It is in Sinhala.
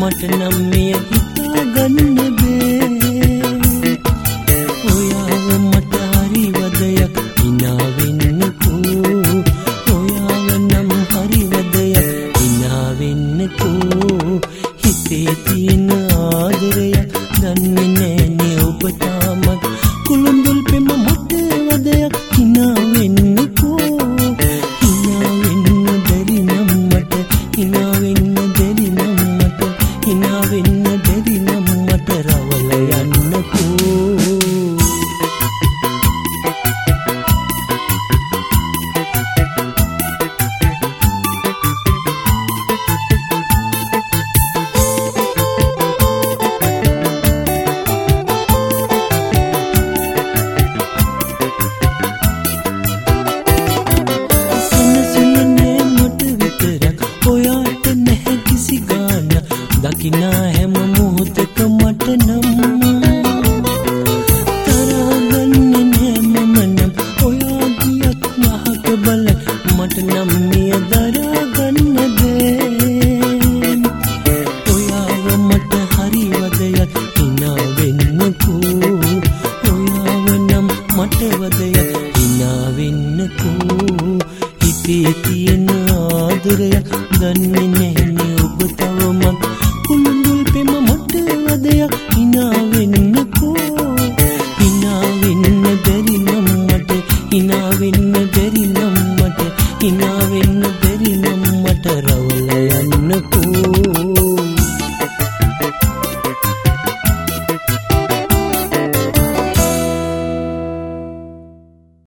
මට නම් මෙය හිතාගන්න බෑ. ඔයාව මට හරි වදයක් හිනා වෙන්නකෝ. ඔයාව නම් හරි වදයක් හිනා වෙන්නකෝ. හිතේ තියෙන ආදරයක් දන්නේ නෑනේ ඔබ තාමත්. කුළුඳුල් පෙම මට වදයක් හිනා වෙන්නකෝ. හිනා වෙන්න බැරි නම් මට හිනා වෙන්න බැරි නම් මට හිනා වෙන්න බැරි නම් මට රවල යන්නකෝ. දකිනා